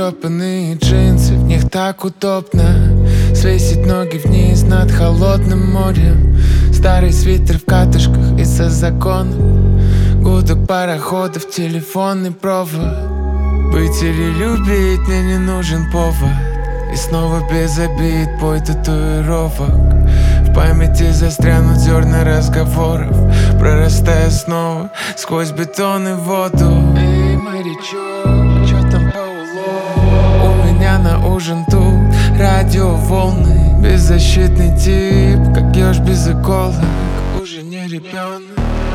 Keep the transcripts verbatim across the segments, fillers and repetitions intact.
потрепанные джинсы, в них так удобно свесить ноги вниз над холодным морем. Старый свитер в катышках из-за законов, гудок пароходов, телефонный провод. Быть или любить, мне не нужен повод. И снова без обид, бой татуировок. В памяти застрянут зерна разговоров, прорастая снова сквозь бетон и воду. Эй, морячок, чё там по улову? У меня на ужин тут радиоволны. Беззащитный тип, как еж без иголок, уже не ребенок.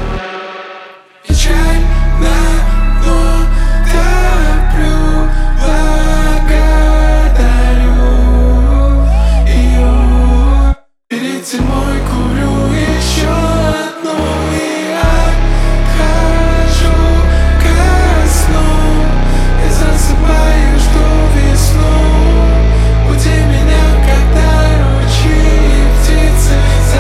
Печально, но топлю, благодарю ее. Перед зимой курю еще одну и отхожу ко сну. И засыпаю, жду весну. Буди меня, когда ручьи птицы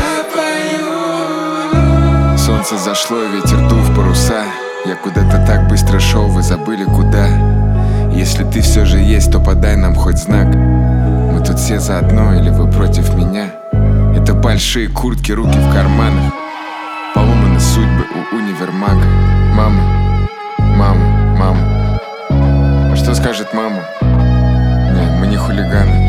запоют. Солнце зашло, ветер дул в паруса. Я куда-то так быстро шел, вы забыли куда. Если ты все же есть, то подай нам хоть знак. Мы тут все заодно, или вы против меня? Это большие куртки, руки в карманах. Поломаны судьбы у универмага. Мама, мама, мама. А что скажет мама? Нет, мы не хулиганы.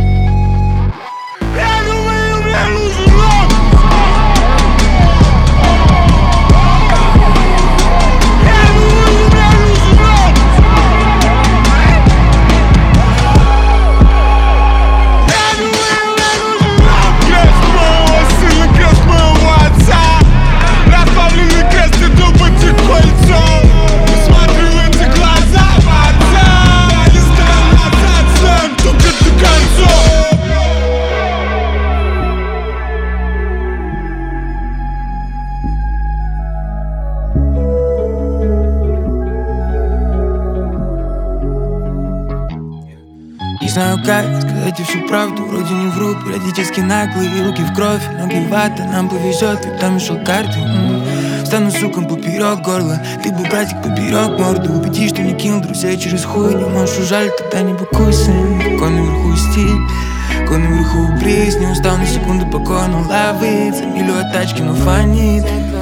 Не знаю, как сказать всю правду, вроде не вру, периодически наглые руки в кровь, ноги в вата, нам повезет, ведь там мешал карты. м-м. Стану суком поперек горла, ты был братик поперек морду. Убеди, что не кинул друзей через хуй, не можешь ужалить, тогда не быкуй, сын. Какой наверху стиль, какой наверху бриз, не устал на секунду покойно ловить. За милю от тачки, но фонит.